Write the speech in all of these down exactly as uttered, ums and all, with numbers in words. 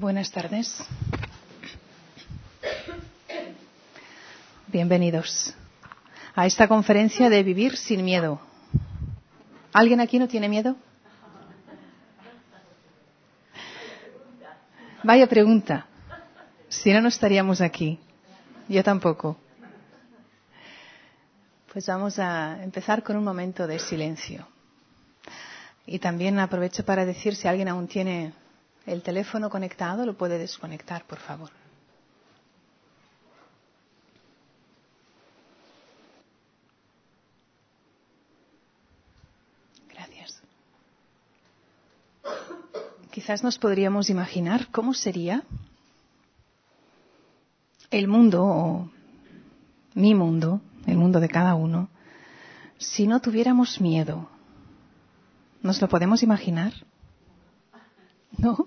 Buenas tardes. Bienvenidos a esta conferencia de Vivir sin Miedo. ¿Alguien aquí no tiene miedo? Vaya pregunta. Si no, no estaríamos aquí. Yo tampoco. Pues vamos a empezar con un momento de silencio. Y también aprovecho para decir, si alguien aún tiene el teléfono conectado, lo puede desconectar, por favor. Gracias. Quizás nos podríamos imaginar cómo sería el mundo, o mi mundo, el mundo de cada uno, si no tuviéramos miedo. ¿Nos lo podemos imaginar? ¿No?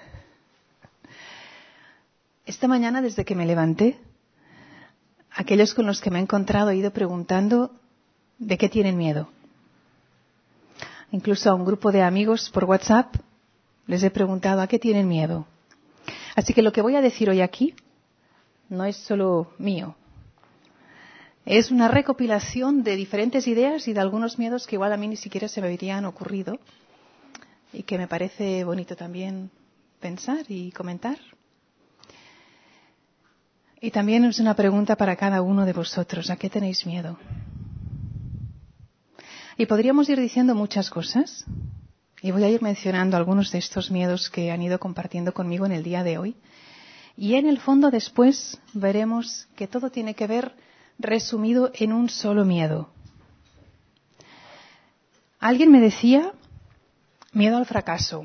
Esta mañana, desde que me levanté, aquellos con los que me he encontrado he ido preguntando de qué tienen miedo. Incluso a un grupo de amigos por WhatsApp les he preguntado a qué tienen miedo. Así que lo que voy a decir hoy aquí no es solo mío. Es una recopilación de diferentes ideas y de algunos miedos que igual a mí ni siquiera se me habrían ocurrido y que me parece bonito también pensar y comentar. Y también es una pregunta para cada uno de vosotros. ¿A qué tenéis miedo? Y podríamos ir diciendo muchas cosas. Y voy a ir mencionando algunos de estos miedos que han ido compartiendo conmigo en el día de hoy. Y en el fondo después veremos que todo tiene que ver resumido en un solo miedo. Alguien me decía miedo al fracaso.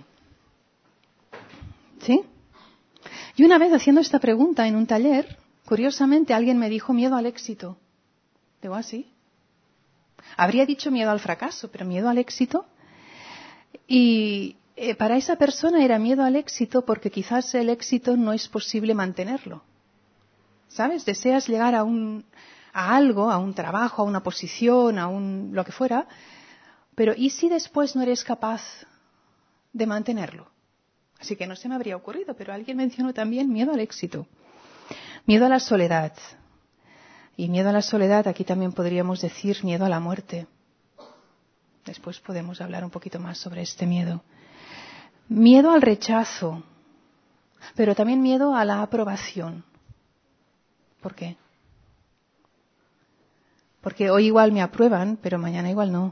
¿Sí? Y una vez haciendo esta pregunta en un taller, curiosamente alguien me dijo miedo al éxito. Digo, ¿ah, sí? Habría dicho miedo al fracaso, pero miedo al éxito. Y eh, para esa persona era miedo al éxito porque quizás el éxito no es posible mantenerlo. ¿Sabes? Deseas llegar a un a algo, a un trabajo, a una posición, a un lo que fuera, pero ¿y si después no eres capaz de mantenerlo? Así que no se me habría ocurrido, pero alguien mencionó también miedo al éxito, miedo a la soledad. Y miedo a la soledad, aquí también podríamos decir miedo a la muerte. Después podemos hablar un poquito más sobre este miedo. Miedo al rechazo, pero también miedo a la aprobación. ¿Por qué? Porque hoy igual me aprueban, pero mañana igual no.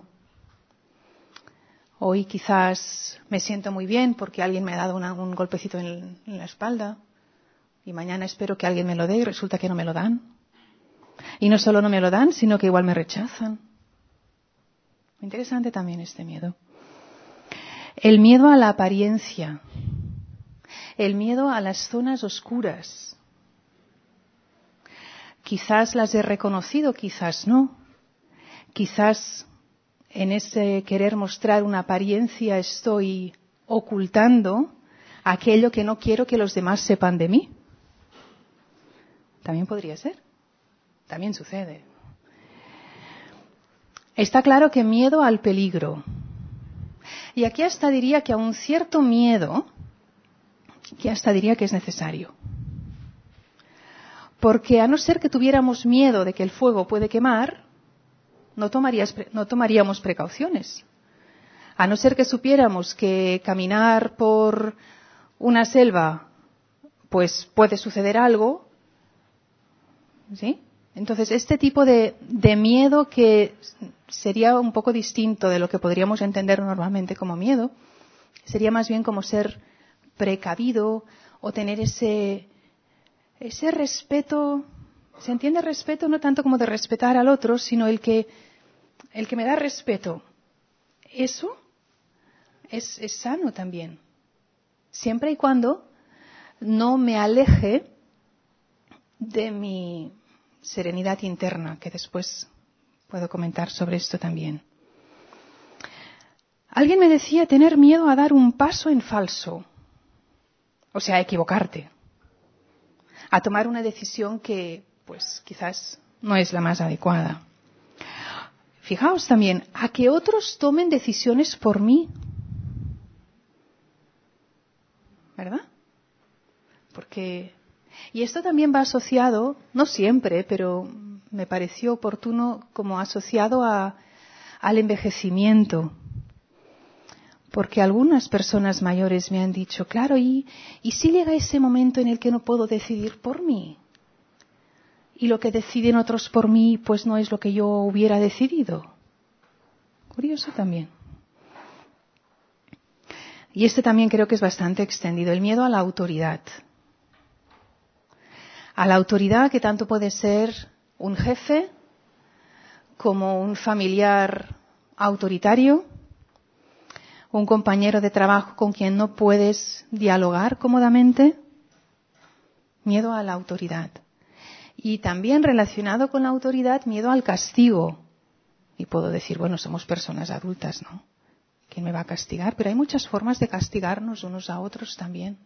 Hoy quizás me siento muy bien porque alguien me ha dado una, un golpecito en, en la espalda y mañana espero que alguien me lo dé y resulta que no me lo dan. Y no solo no me lo dan, sino que igual me rechazan. Interesante también este miedo. El miedo a la apariencia. El miedo a las zonas oscuras. Quizás las he reconocido, quizás no. Quizás en ese querer mostrar una apariencia estoy ocultando aquello que no quiero que los demás sepan de mí. También podría ser. También sucede. Está claro que miedo al peligro. Y aquí hasta diría que a un cierto miedo, que hasta diría que es necesario. Porque a no ser que tuviéramos miedo de que el fuego puede quemar, no, tomarías, no tomaríamos precauciones. A no ser que supiéramos que caminar por una selva, pues puede suceder algo, ¿sí? Entonces, este tipo de, de miedo que sería un poco distinto de lo que podríamos entender normalmente como miedo, sería más bien como ser precavido o tener ese, ese respeto. ¿Se entiende respeto? No tanto como de respetar al otro, sino el que, el que me da respeto. Eso es, es sano también. Siempre y cuando no me aleje de mi serenidad interna, que después puedo comentar sobre esto también. Alguien me decía tener miedo a dar un paso en falso, o sea, a equivocarte, a tomar una decisión que, pues, quizás no es la más adecuada. Fijaos también, a que otros tomen decisiones por mí, ¿verdad? que... Y esto también va asociado, no siempre, pero me pareció oportuno como asociado a, al envejecimiento. Porque algunas personas mayores me han dicho, claro, ¿y, ¿y si llega ese momento en el que no puedo decidir por mí? Y lo que deciden otros por mí, pues no es lo que yo hubiera decidido. Curioso también. Y este también creo que es bastante extendido, el miedo a la autoridad. A la autoridad que tanto puede ser un jefe como un familiar autoritario, un compañero de trabajo con quien no puedes dialogar cómodamente. Miedo a la autoridad. Y también relacionado con la autoridad, miedo al castigo. Y puedo decir, bueno, somos personas adultas, ¿no? ¿Quién me va a castigar? Pero hay muchas formas de castigarnos unos a otros también.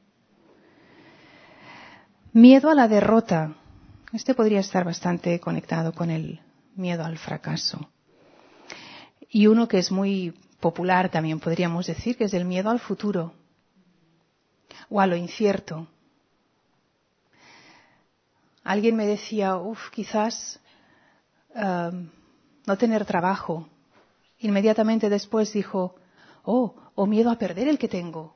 Miedo a la derrota. Este podría estar bastante conectado con el miedo al fracaso. Y uno que es muy popular también podríamos decir, que es el miedo al futuro o a lo incierto. Alguien me decía, uff, quizás um, no tener trabajo. Inmediatamente después dijo, oh, o miedo a perder el que tengo.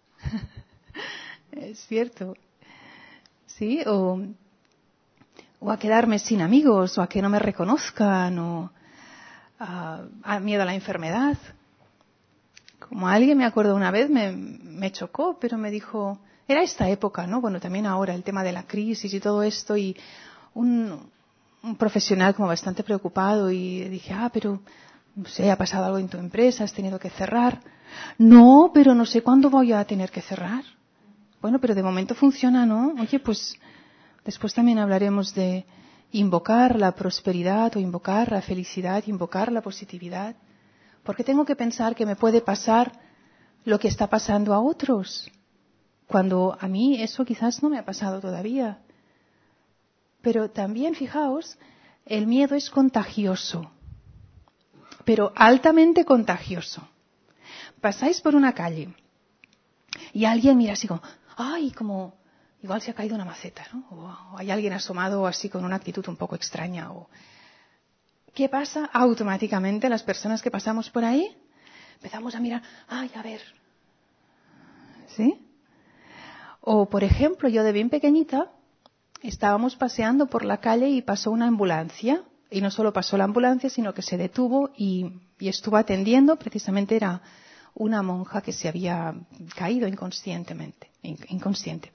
Es cierto. ¿Sí? O, o a quedarme sin amigos, o a que no me reconozcan, o a, a miedo a la enfermedad. Como alguien, me acuerdo una vez, me, me chocó, pero me dijo, era esta época, ¿no? Bueno, también ahora, el tema de la crisis y todo esto, y un, un profesional como bastante preocupado, y dije, ah, pero, no sé, ha pasado algo en tu empresa, has tenido que cerrar. No, pero no sé cuándo voy a tener que cerrar. Bueno, pero de momento funciona, ¿no? Oye, pues después también hablaremos de invocar la prosperidad o invocar la felicidad, invocar la positividad. Porque tengo que pensar que me puede pasar lo que está pasando a otros, cuando a mí eso quizás no me ha pasado todavía. Pero también, fijaos, el miedo es contagioso, pero altamente contagioso. Pasáis por una calle y alguien mira así como, ay, como igual se ha caído una maceta, ¿no? O hay alguien asomado así con una actitud un poco extraña. O... ¿Qué pasa? Automáticamente las personas que pasamos por ahí empezamos a mirar, ay, a ver. ¿Sí? O, por ejemplo, yo de bien pequeñita estábamos paseando por la calle y pasó una ambulancia. Y no solo pasó la ambulancia, sino que se detuvo y, y estuvo atendiendo. Precisamente era una monja que se había caído inconscientemente, inconsciente.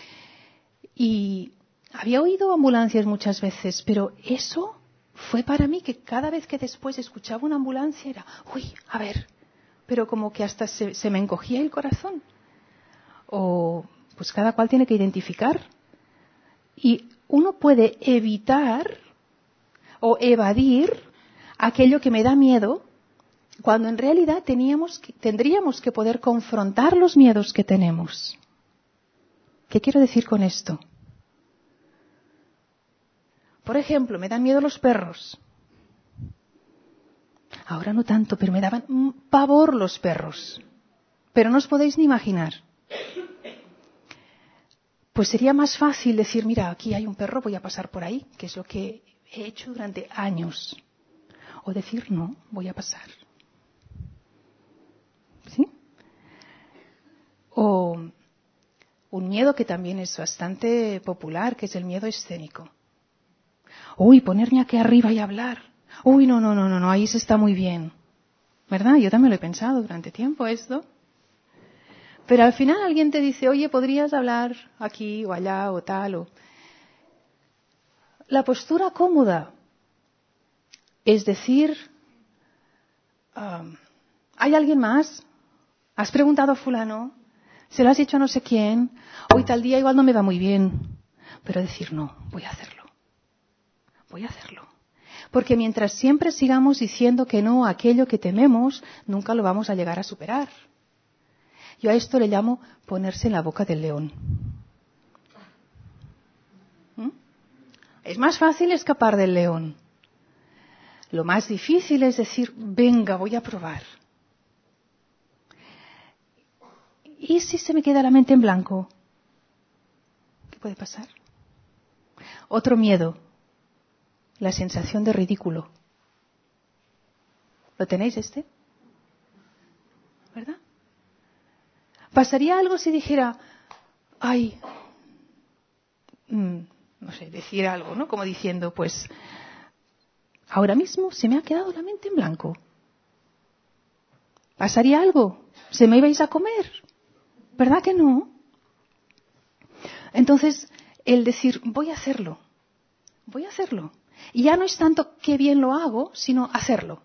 Y había oído ambulancias muchas veces, pero eso fue para mí que cada vez que después escuchaba una ambulancia era, uy, a ver, pero como que hasta se, se me encogía el corazón. O, pues cada cual tiene que identificar. Y uno puede evitar o evadir aquello que me da miedo, cuando en realidad teníamos que, tendríamos que poder confrontar los miedos que tenemos. ¿Qué quiero decir con esto? Por ejemplo, me dan miedo los perros. Ahora no tanto, pero me daban pavor los perros. Pero no os podéis ni imaginar. Pues sería más fácil decir, mira, aquí hay un perro, voy a pasar por ahí, que es lo que he hecho durante años. O decir, no, voy a pasar. ¿Sí? O un miedo que también es bastante popular, que es el miedo escénico. Uy, ponerme aquí arriba y hablar. Uy, no, no, no, no, no, ahí se está muy bien. ¿Verdad? Yo también lo he pensado durante tiempo esto. Pero al final alguien te dice, oye, ¿podrías hablar aquí o allá o tal? O... La postura cómoda. Es decir, um, ¿hay alguien más? ¿Has preguntado a fulano? ¿Se lo has dicho a no sé quién? Hoy tal día igual no me va muy bien. Pero decir, no, voy a hacerlo. Voy a hacerlo. Porque mientras siempre sigamos diciendo que no a aquello que tememos, nunca lo vamos a llegar a superar. Yo a esto le llamo ponerse en la boca del león. ¿Mm? Es más fácil escapar del león. Lo más difícil es decir, venga, voy a probar. ¿Y si se me queda la mente en blanco? ¿Qué puede pasar? Otro miedo, la sensación de ridículo. ¿Lo tenéis este? ¿Verdad? ¿Pasaría algo si dijera, ay, mmm, no sé, decir algo, ¿no? Como diciendo, pues, ahora mismo se me ha quedado la mente en blanco. ¿Pasaría algo? ¿Se me ibais a comer? ¿Verdad que no? Entonces, el decir, voy a hacerlo, voy a hacerlo. Y ya no es tanto qué bien lo hago, sino hacerlo.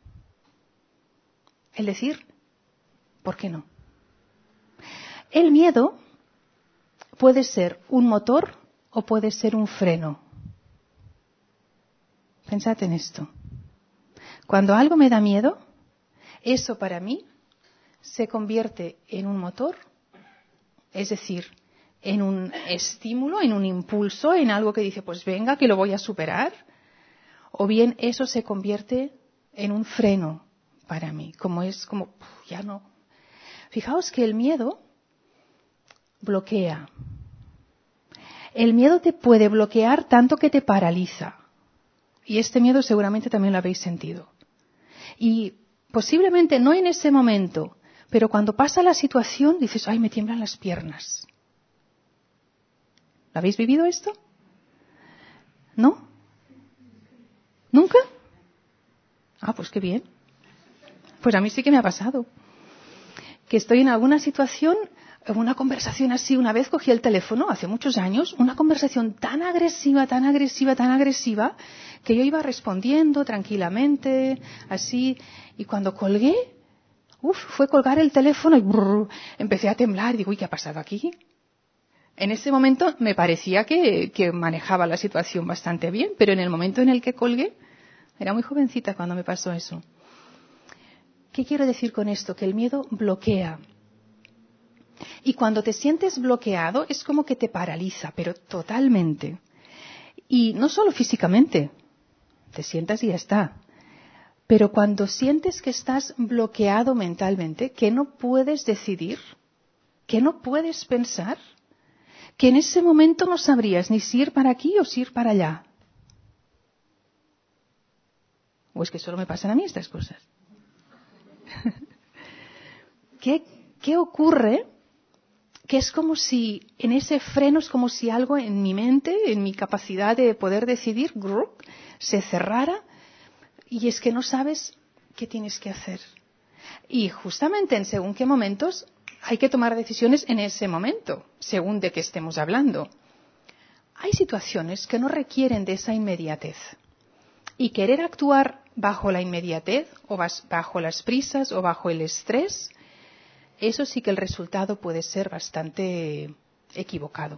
El decir, ¿por qué no? El miedo puede ser un motor o puede ser un freno. Pensad en esto. Cuando algo me da miedo, eso para mí se convierte en un motor, es decir, en un estímulo, en un impulso, en algo que dice, pues venga, que lo voy a superar. O bien eso se convierte en un freno para mí, como es como, uf, ya no. Fijaos que el miedo bloquea. El miedo te puede bloquear tanto que te paraliza. Y este miedo seguramente también lo habéis sentido. Y posiblemente no en ese momento, pero cuando pasa la situación dices, ay, me tiemblan las piernas. ¿Lo habéis vivido esto? ¿No? ¿Nunca? Ah, pues qué bien. Pues a mí sí que me ha pasado. Que estoy en alguna situación, en una conversación así, una vez cogí el teléfono, hace muchos años, una conversación tan agresiva, tan agresiva, tan agresiva, que yo iba respondiendo tranquilamente, así, y cuando colgué, uf, fue colgar el teléfono y brrr, empecé a temblar, y digo, uy, ¿qué ha pasado aquí? En ese momento me parecía que, que manejaba la situación bastante bien, pero en el momento en el que colgué, era muy jovencita cuando me pasó eso. ¿Qué quiero decir con esto? Que el miedo bloquea. Y cuando te sientes bloqueado es como que te paraliza, pero totalmente. Y no solo físicamente, te sientas y ya está. Pero cuando sientes que estás bloqueado mentalmente, que no puedes decidir, que no puedes pensar, que en ese momento no sabrías ni si ir para aquí o si ir para allá. ¿O es que solo me pasan a mí estas cosas? ¿Qué, ¿Qué ocurre? Que es como si, en ese freno, es como si algo en mi mente, en mi capacidad de poder decidir, grup, se cerrara y es que no sabes qué tienes que hacer. Y justamente en según qué momentos hay que tomar decisiones en ese momento, según de qué estemos hablando. Hay situaciones que no requieren de esa inmediatez. Y querer actuar bajo la inmediatez o bajo las prisas o bajo el estrés, eso sí que el resultado puede ser bastante equivocado.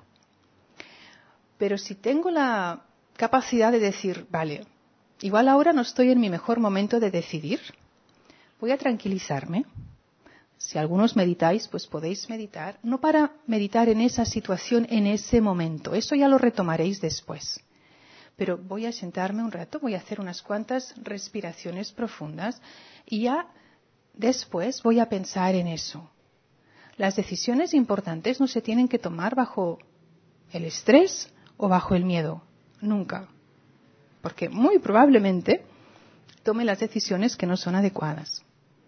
Pero si tengo la capacidad de decir, vale, igual ahora no estoy en mi mejor momento de decidir, voy a tranquilizarme. Si algunos meditáis, pues podéis meditar, no para meditar en esa situación en ese momento, eso ya lo retomaréis después. Pero voy a sentarme un rato, voy a hacer unas cuantas respiraciones profundas y ya después voy a pensar en eso. Las decisiones importantes no se tienen que tomar bajo el estrés o bajo el miedo, nunca. Porque muy probablemente tome las decisiones que no son adecuadas.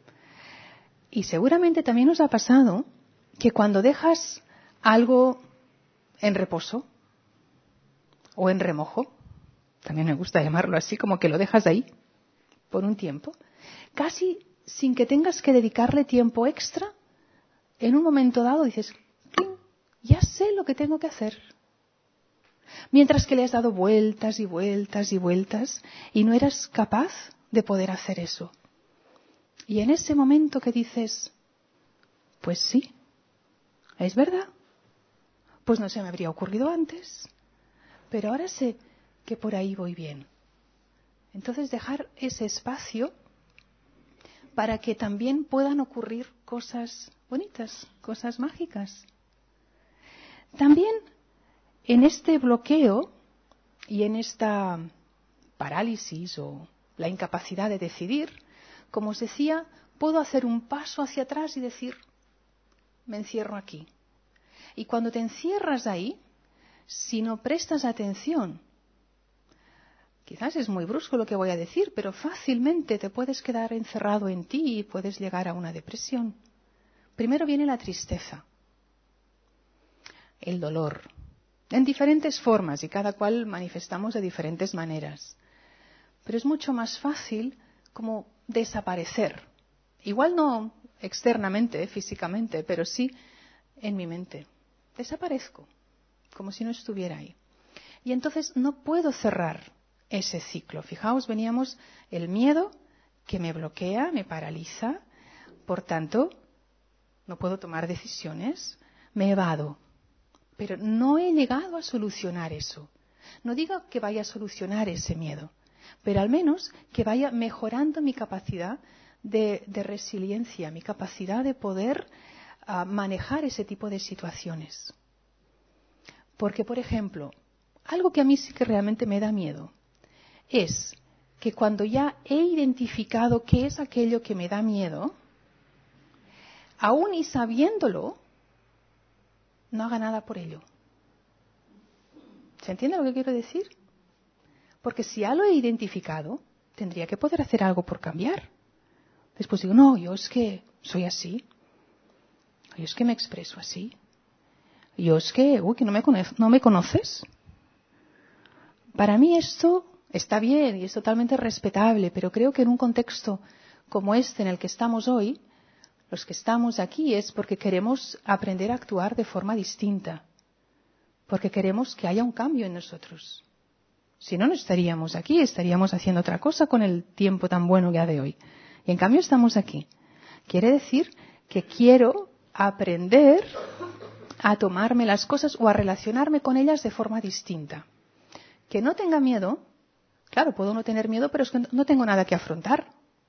Y seguramente también os ha pasado que cuando dejas algo en reposo o en remojo, también me gusta llamarlo así, como que lo dejas ahí por un tiempo, casi sin que tengas que dedicarle tiempo extra, en un momento dado dices, ya sé lo que tengo que hacer. Mientras que le has dado vueltas y vueltas y vueltas y no eras capaz de poder hacer eso. Y en ese momento que dices, pues sí, es verdad, pues no se me habría ocurrido antes, pero ahora sé que por ahí voy bien. Entonces dejar ese espacio para que también puedan ocurrir cosas bonitas, cosas mágicas. También en este bloqueo y en esta parálisis o la incapacidad de decidir, como os decía, puedo hacer un paso hacia atrás y decir, me encierro aquí. Y cuando te encierras ahí, si no prestas atención, quizás es muy brusco lo que voy a decir, pero fácilmente te puedes quedar encerrado en ti y puedes llegar a una depresión. Primero viene la tristeza, el dolor, en diferentes formas y cada cual manifestamos de diferentes maneras. Pero es mucho más fácil como desaparecer. Igual no externamente, físicamente, pero sí en mi mente. Desaparezco, como si no estuviera ahí. Y entonces no puedo cerrar ese ciclo. Fijaos, veníamos el miedo que me bloquea, me paraliza, por tanto, no puedo tomar decisiones, me evado. Pero no he llegado a solucionar eso. No digo que vaya a solucionar ese miedo, pero al menos que vaya mejorando mi capacidad de, de resiliencia, mi capacidad de poder uh, manejar ese tipo de situaciones. Porque, por ejemplo, algo que a mí sí que realmente me da miedo es que cuando ya he identificado qué es aquello que me da miedo, aún y sabiéndolo, no haga nada por ello. ¿Se entiende lo que quiero decir? Porque si ya lo he identificado, tendría que poder hacer algo por cambiar. Después digo, no, yo es que soy así. Yo es que me expreso así. Yo es que, uy, que no me, cono- no me conoces. Para mí esto está bien y es totalmente respetable, pero creo que en un contexto como este en el que estamos hoy, los que estamos aquí es porque queremos aprender a actuar de forma distinta. Porque queremos que haya un cambio en nosotros. Si no, no estaríamos aquí, estaríamos haciendo otra cosa con el tiempo tan bueno que ha de hoy. Y en cambio estamos aquí. Quiere decir que quiero aprender a tomarme las cosas o a relacionarme con ellas de forma distinta. Que no tenga miedo, claro, puedo no tener miedo, pero es que no tengo nada que afrontar.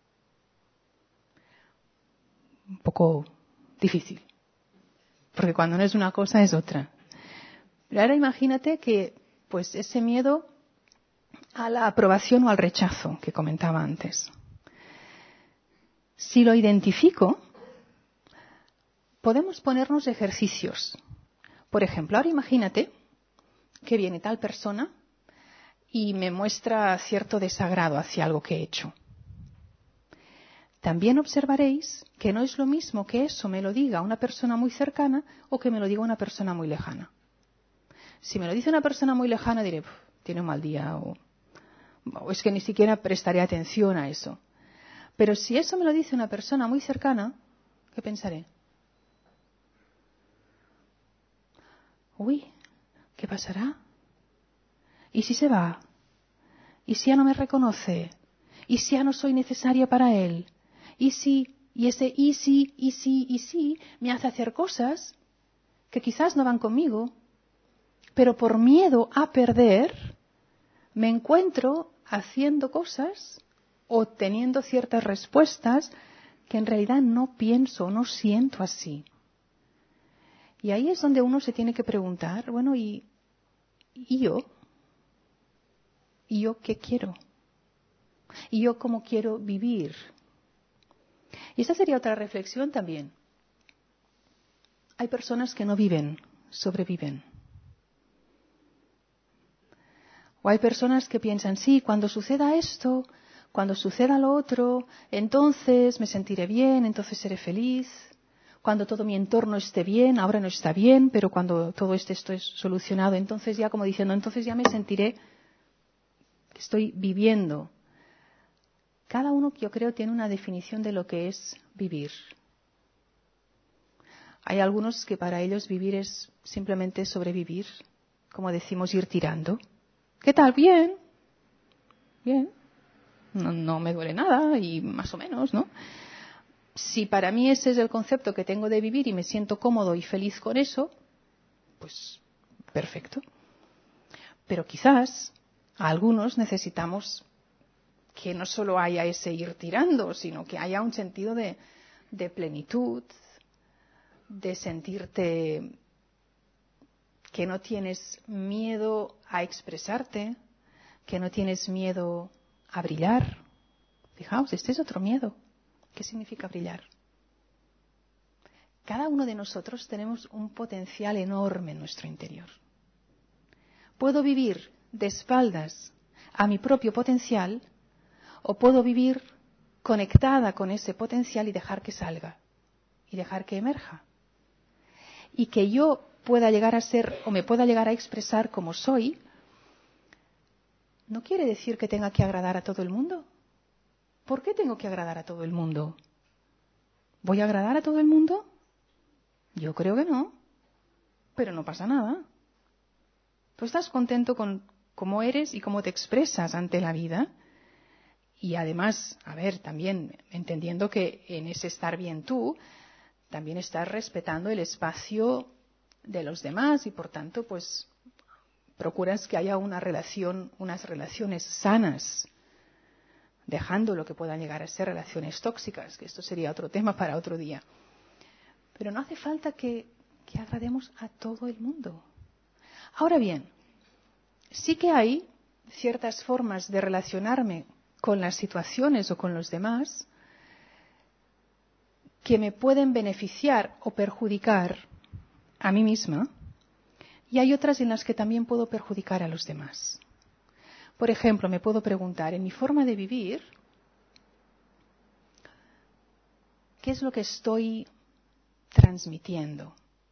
Un poco difícil. Porque cuando no es una cosa es otra. Pero ahora imagínate que pues ese miedo a la aprobación o al rechazo que comentaba antes. Si lo identifico, podemos ponernos ejercicios. Por ejemplo, ahora imagínate que viene tal persona y me muestra cierto desagrado hacia algo que he hecho. También observaréis que no es lo mismo que eso me lo diga una persona muy cercana o que me lo diga una persona muy lejana. Si me lo dice una persona muy lejana diré, tiene un mal día o, o es que ni siquiera prestaré atención a eso. Pero si eso me lo dice una persona muy cercana, ¿qué pensaré? Uy, ¿qué pasará? ¿Y si se va? ¿Y si ya no me reconoce? ¿Y si ya no soy necesaria para él? ¿Y si, y ese y si, y si, y si me hace hacer cosas que quizás no van conmigo, pero por miedo a perder, me encuentro haciendo cosas o teniendo ciertas respuestas que en realidad no pienso, no siento así. Y ahí es donde uno se tiene que preguntar, bueno, ¿y, y yo? ¿Y yo qué quiero? ¿Y yo cómo quiero vivir? Y esa sería otra reflexión también. Hay personas que no viven, sobreviven. O hay personas que piensan, sí, cuando suceda esto, cuando suceda lo otro, entonces me sentiré bien, entonces seré feliz. Cuando todo mi entorno esté bien, ahora no está bien, pero cuando todo esto esté solucionado, entonces ya como diciendo, entonces ya me sentiré que estoy viviendo. Cada uno, yo creo, tiene una definición de lo que es vivir. Hay algunos que para ellos vivir es simplemente sobrevivir, como decimos, ir tirando. ¿Qué tal? Bien. Bien. No, no me duele nada y más o menos, ¿no? Si para mí ese es el concepto que tengo de vivir y me siento cómodo y feliz con eso, pues perfecto. Pero quizás a algunos necesitamos que no solo haya ese ir tirando, sino que haya un sentido de, de plenitud, de sentirte que no tienes miedo a expresarte, que no tienes miedo a brillar. Fijaos, este es otro miedo. ¿Qué significa brillar? Cada uno de nosotros tenemos un potencial enorme en nuestro interior. Puedo vivir de espaldas a mi propio potencial o puedo vivir conectada con ese potencial y dejar que salga y dejar que emerja. Y que yo pueda llegar a ser o me pueda llegar a expresar como soy, no quiere decir que tenga que agradar a todo el mundo. ¿Por qué tengo que agradar a todo el mundo? ¿Voy a agradar a todo el mundo? Yo creo que no, pero no pasa nada. Tú estás contento con cómo eres y cómo te expresas ante la vida. Y además, a ver, también entendiendo que en ese estar bien tú, también estás respetando el espacio de los demás y por tanto, pues, procuras que haya una relación, unas relaciones sanas, dejando lo que puedan llegar a ser relaciones tóxicas, que esto sería otro tema para otro día. Pero no hace falta que, que agrademos a todo el mundo. Ahora bien, sí que hay ciertas formas de relacionarme con las situaciones o con los demás que me pueden beneficiar o perjudicar a mí misma, y hay otras en las que también puedo perjudicar a los demás. Por ejemplo, me puedo preguntar, en mi forma de vivir, ¿qué es lo que estoy transmitiendo?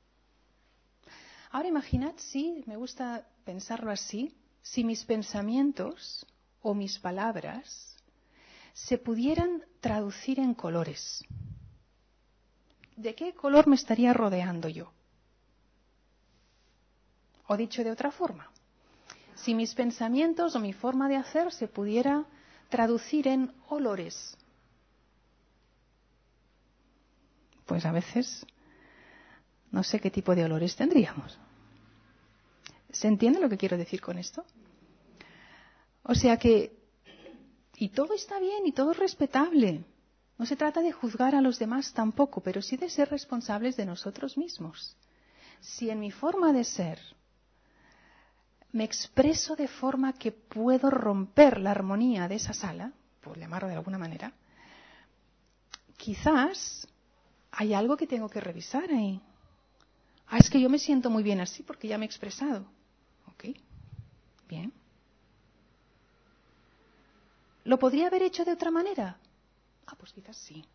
Ahora imaginad si, me gusta pensarlo así, si mis pensamientos o mis palabras se pudieran traducir en colores. ¿De qué color me estaría rodeando yo? O dicho de otra forma, si mis pensamientos o mi forma de hacer se pudiera traducir en olores, pues a veces no sé qué tipo de olores tendríamos. ¿Se entiende lo que quiero decir con esto? O sea que, y todo está bien y todo es respetable. No se trata de juzgar a los demás tampoco, pero sí de ser responsables de nosotros mismos. Si en mi forma de ser me expreso de forma que puedo romper la armonía de esa sala, por llamarlo de alguna manera, quizás hay algo que tengo que revisar ahí. Ah, es que yo me siento muy bien así porque ya me he expresado. Ok, bien. ¿Lo podría haber hecho de otra manera? Ah, pues quizás sí.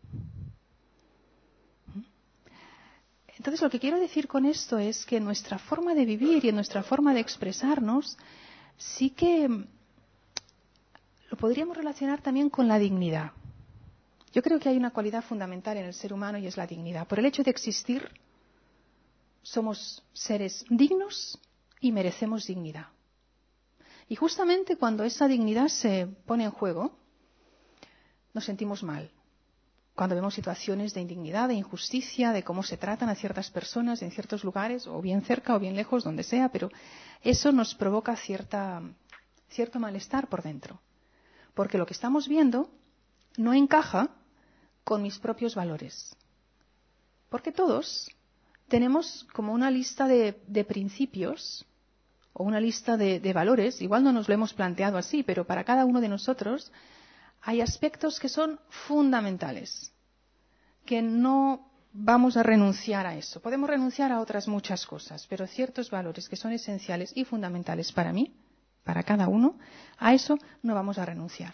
Entonces, lo que quiero decir con esto es que nuestra forma de vivir y nuestra forma de expresarnos sí que lo podríamos relacionar también con la dignidad. Yo creo que hay una cualidad fundamental en el ser humano y es la dignidad. Por el hecho de existir, somos seres dignos y merecemos dignidad. Y justamente cuando esa dignidad se pone en juego, nos sentimos mal. Cuando vemos situaciones de indignidad, de injusticia, de cómo se tratan a ciertas personas en ciertos lugares, o bien cerca o bien lejos, donde sea, pero eso nos provoca cierta, cierto malestar por dentro. Porque lo que estamos viendo no encaja con mis propios valores. Porque todos tenemos como una lista de, de principios o una lista de, de valores, igual no nos lo hemos planteado así, pero para cada uno de nosotros hay aspectos que son fundamentales, que no vamos a renunciar a eso. Podemos renunciar a otras muchas cosas, pero ciertos valores que son esenciales y fundamentales para mí, para cada uno, a eso no vamos a renunciar.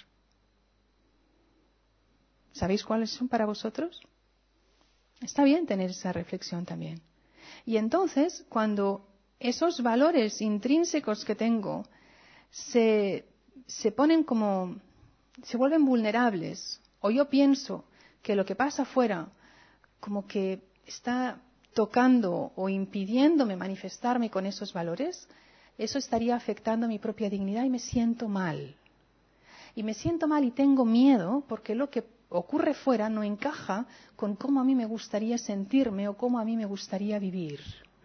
¿Sabéis cuáles son para vosotros? Está bien tener esa reflexión también. Y entonces, cuando esos valores intrínsecos que tengo se, se ponen como, se vuelven vulnerables, o yo pienso que lo que pasa afuera como que está tocando o impidiéndome manifestarme con esos valores, eso estaría afectando mi propia dignidad y me siento mal. Y me siento mal y tengo miedo porque lo que ocurre fuera no encaja con cómo a mí me gustaría sentirme o cómo a mí me gustaría vivir.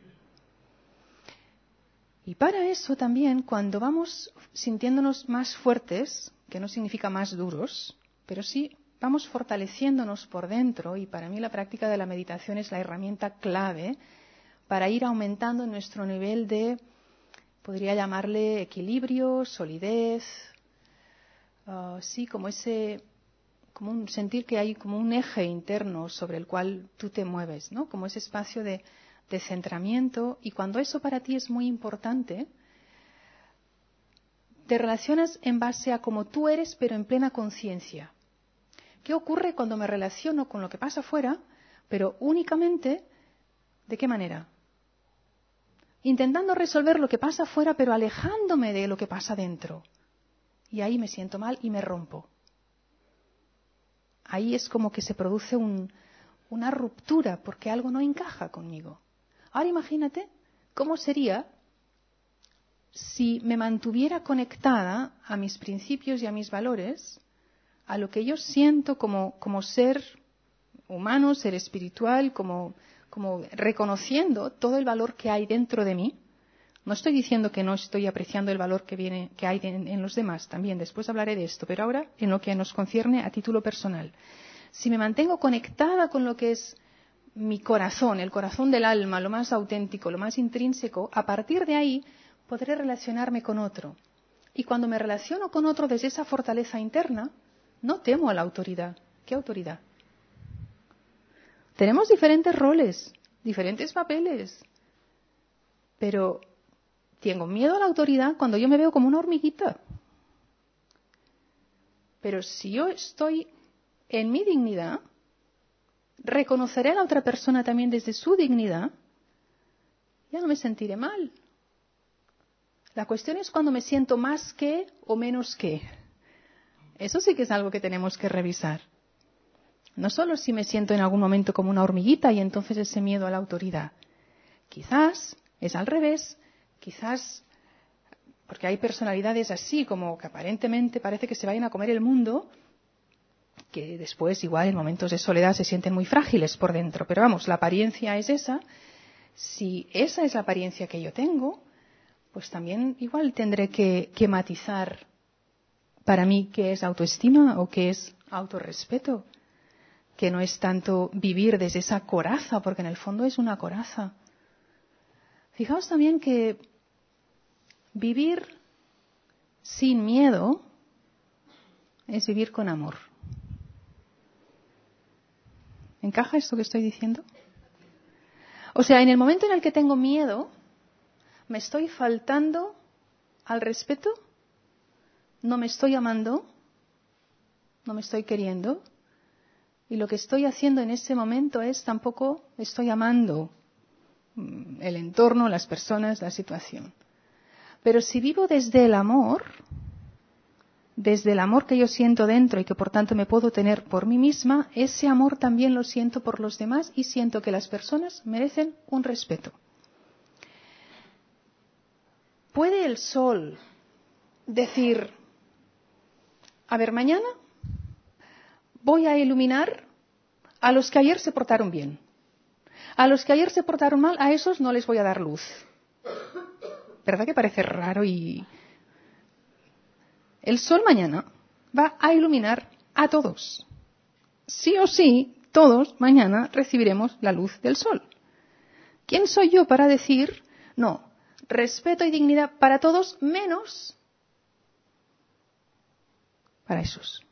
Y para eso también, cuando vamos sintiéndonos más fuertes, que no significa más duros, pero sí vamos fortaleciéndonos por dentro, y para mí la práctica de la meditación es la herramienta clave para ir aumentando nuestro nivel de, podría llamarle equilibrio, solidez, uh, sí, como ese, como un sentir que hay como un eje interno sobre el cual tú te mueves, ¿no? Como ese espacio de, de centramiento, y cuando eso para ti es muy importante, te relacionas en base a cómo tú eres, pero en plena conciencia. ¿Qué ocurre cuando me relaciono con lo que pasa afuera, pero únicamente, ¿de qué manera? Intentando resolver lo que pasa afuera, pero alejándome de lo que pasa dentro. Y ahí me siento mal y me rompo. Ahí es como que se produce un, una ruptura, porque algo no encaja conmigo. Ahora imagínate cómo sería si me mantuviera conectada a mis principios y a mis valores, a lo que yo siento como, como ser humano, ser espiritual, como, como reconociendo todo el valor que hay dentro de mí. No estoy diciendo que no estoy apreciando el valor que, viene, que hay en, en los demás, también después hablaré de esto, pero ahora en lo que nos concierne a título personal. Si me mantengo conectada con lo que es mi corazón, el corazón del alma, lo más auténtico, lo más intrínseco, a partir de ahí podré relacionarme con otro. Y cuando me relaciono con otro desde esa fortaleza interna, no temo a la autoridad. ¿Qué autoridad? Tenemos diferentes roles, diferentes papeles, pero tengo miedo a la autoridad cuando yo me veo como una hormiguita. Pero si yo estoy en mi dignidad, reconoceré a la otra persona también desde su dignidad, ya no me sentiré mal. La cuestión es cuando me siento más que o menos que. Eso sí que es algo que tenemos que revisar. No solo si me siento en algún momento como una hormiguita y entonces ese miedo a la autoridad. Quizás es al revés, quizás porque hay personalidades así como que aparentemente parece que se vayan a comer el mundo, que después igual en momentos de soledad se sienten muy frágiles por dentro. Pero vamos, la apariencia es esa. Si esa es la apariencia que yo tengo, pues también igual tendré que, que matizar para mí qué es autoestima o qué es autorrespeto, que no es tanto vivir desde esa coraza, porque en el fondo es una coraza. Fijaos también que vivir sin miedo es vivir con amor. ¿Encaja esto que estoy diciendo? O sea, en el momento en el que tengo miedo, ¿me estoy faltando al respeto? ¿No me estoy amando? ¿No me estoy queriendo? Y lo que estoy haciendo en ese momento es tampoco estoy amando el entorno, las personas, la situación. Pero si vivo desde el amor, desde el amor que yo siento dentro y que por tanto me puedo tener por mí misma, ese amor también lo siento por los demás y siento que las personas merecen un respeto. ¿Puede el sol decir, a ver, mañana voy a iluminar a los que ayer se portaron bien? A los que ayer se portaron mal, a esos no les voy a dar luz. ¿Verdad que parece raro? Y el sol mañana va a iluminar a todos. Sí o sí, todos mañana recibiremos la luz del sol. ¿Quién soy yo para decir, no, respeto y dignidad para todos menos para esos?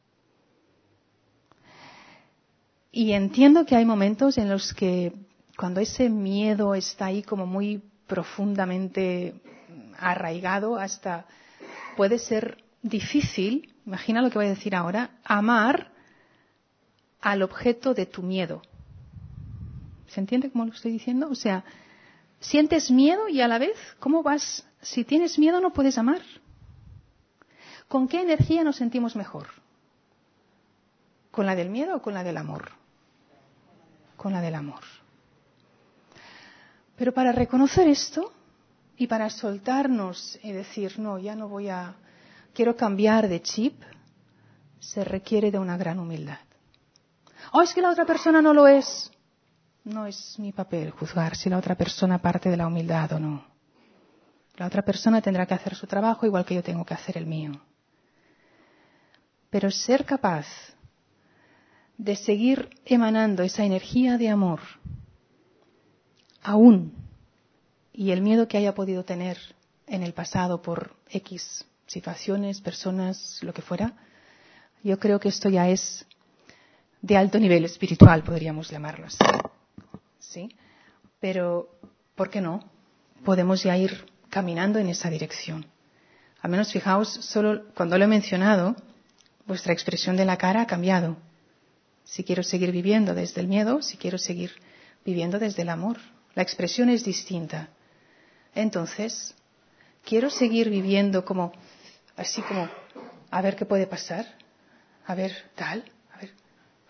Y entiendo que hay momentos en los que cuando ese miedo está ahí como muy profundamente arraigado, hasta puede ser difícil, imagina lo que voy a decir ahora, amar al objeto de tu miedo. ¿Se entiende cómo lo estoy diciendo? O sea, sientes miedo y a la vez, ¿cómo vas? Si tienes miedo no puedes amar. ¿Con qué energía nos sentimos mejor? ¿Con la del miedo o con la del amor? Con la del amor. Pero para reconocer esto y para soltarnos y decir, no, ya no voy a, quiero cambiar de chip, se requiere de una gran humildad. Oh, es que la otra persona no lo es. No es mi papel juzgar si la otra persona parte de la humildad o no. La otra persona tendrá que hacer su trabajo igual que yo tengo que hacer el mío. Pero ser capaz de seguir emanando esa energía de amor aún, y el miedo que haya podido tener en el pasado por X situaciones, personas, lo que fuera, yo creo que esto ya es de alto nivel espiritual, podríamos llamarlo así. ¿Sí? Pero, ¿por qué no? Podemos ya ir caminando en esa dirección. Al menos fijaos, solo cuando lo he mencionado, vuestra expresión de la cara ha cambiado. Si quiero seguir viviendo desde el miedo, si quiero seguir viviendo desde el amor. La expresión es distinta. Entonces, quiero seguir viviendo como, así como, a ver qué puede pasar, a ver tal, a ver.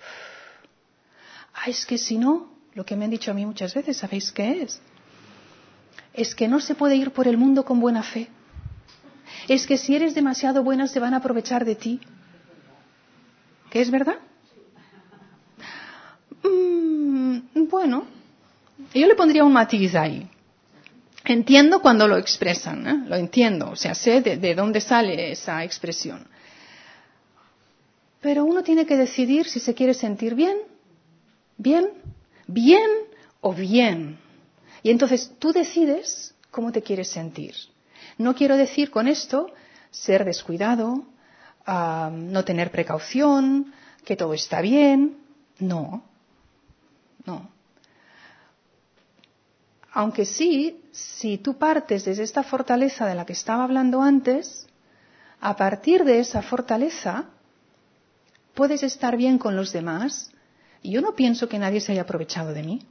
Ah, es que si no, lo que me han dicho a mí muchas veces, ¿sabéis qué es? Es que no se puede ir por el mundo con buena fe. Es que si eres demasiado buena se van a aprovechar de ti. ¿Qué es verdad? Mm, bueno, yo le pondría un matiz ahí. Entiendo cuando lo expresan, ¿eh? Lo entiendo, o sea, sé de, de dónde sale esa expresión. Pero uno tiene que decidir si se quiere sentir bien, bien, bien o bien. Y entonces tú decides cómo te quieres sentir. No quiero decir con esto ser descuidado, uh, no tener precaución, que todo está bien. No, no. Aunque sí, si tú partes desde esta fortaleza de la que estaba hablando antes, a partir de esa fortaleza puedes estar bien con los demás. Y yo no pienso que nadie se haya aprovechado de mí.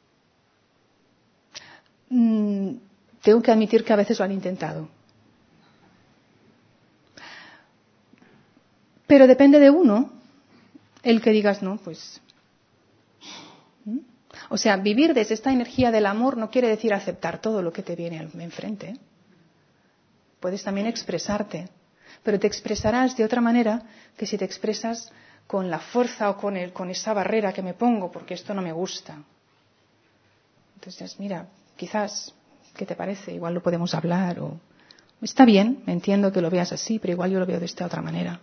Mm, tengo que admitir que a veces lo han intentado. Pero depende de uno el que digas, no, pues... ¿Mm? O sea, vivir desde esta energía del amor no quiere decir aceptar todo lo que te viene enfrente. Puedes también expresarte, pero te expresarás de otra manera que si te expresas con la fuerza o con, el, con esa barrera que me pongo porque esto no me gusta. Entonces, mira, quizás, ¿qué te parece? Igual lo podemos hablar o... Está bien, entiendo que lo veas así, pero igual yo lo veo de esta otra manera.